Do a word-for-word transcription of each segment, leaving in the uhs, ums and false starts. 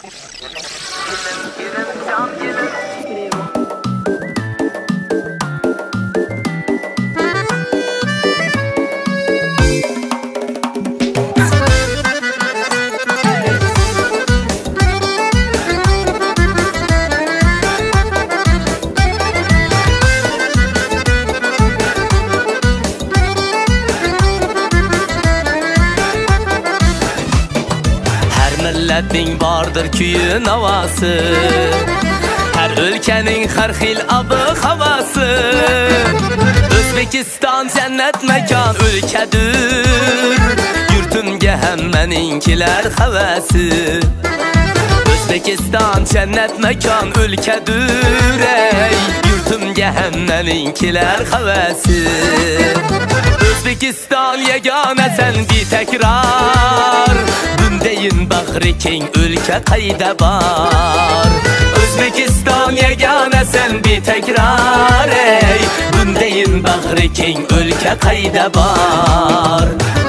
Milletin vardır köyün havası, her ülkenin her xil abı havası. Özbekistan cennet mekan ülkedir, yurtumga hammaninkilar havasi. Özbekistan cennet mekan ülkedir, ey yurtumga hammaninkilar havasi. Özbekistan yegane sen bir tekrar, bundayin bahri keng ülke qayda var. Özbekistan yegane sen bir tekrar, ey bundayin bahri keng ülke qayda var.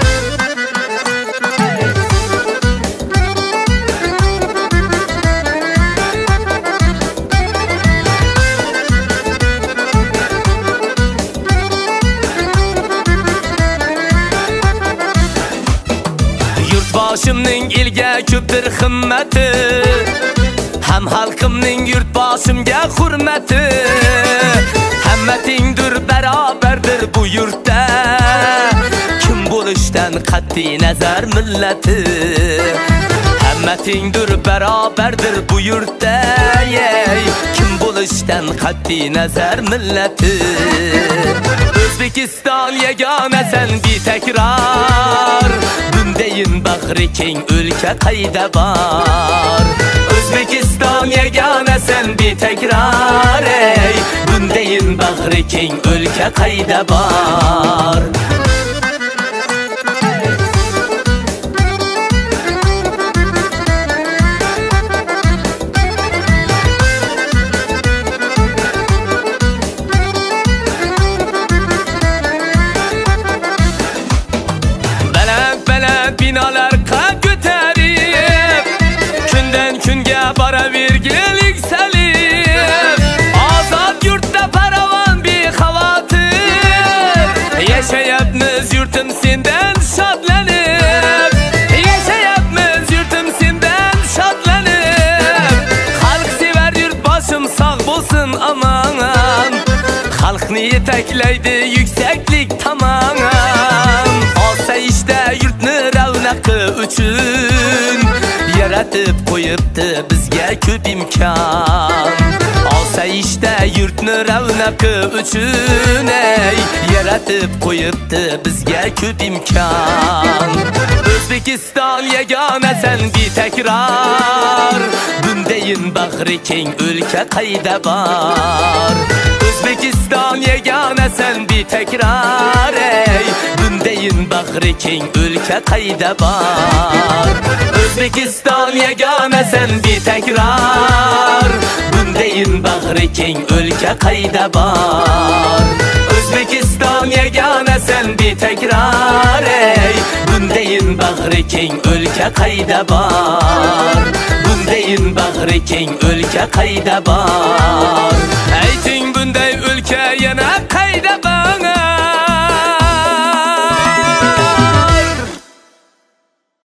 Yurtboshimning elga ko'pdir himmati, ham xalqimning yurtboshimga hurmati. Hammatingdir barobardir bu yurtda, kim bo'lishdan qat'iy nazar millati. Hammatingdir barobardir bu yurtda, ey kim bo'lishdan qat'iy nazar millati. Özbekistan yegane sen bir tekrar, bundayin bahri keng ülke qayda var. Özbekistan yegane sen bir tekrar, ey bundayin bahri keng ülke qayda var. Binalar qad ko'tarib, kundan kunga boravergil yuksalib. Ozod yurtda farovon bexavotir, yashayapmiz yurtim sendan shodlanib. Yashayapmiz yurtim sendan shodlanib. Xalq sevar yurtboshim sog' bo'lsin aman, xalqni yetaklaydi yuksaklik tamam. Osayishda yurtni ravnaqi uchun yaratib qo'yibdi bizga ko'p imkon. Osayishda yurtni ravnaqi uchun, ey yaratib qo'yibdi bizga ko'p imkon. O'zbekiston yegane sen bir tekrar, bundayin bahri keng ülke qayda var. O'zbekiston yegane sen bir tekrar, ey bundayin bahri keng ülke qayda var. O'zbekiston yegane sen bir tekrar, bundayin bahri keng ülke qayda var. O'zbekiston yegane sen bir tekrar, ey bundayin bahri keng ülke qayda var. Bundayin bahri keng ülke qayda var. Ayting bunday ülke yana qayda var.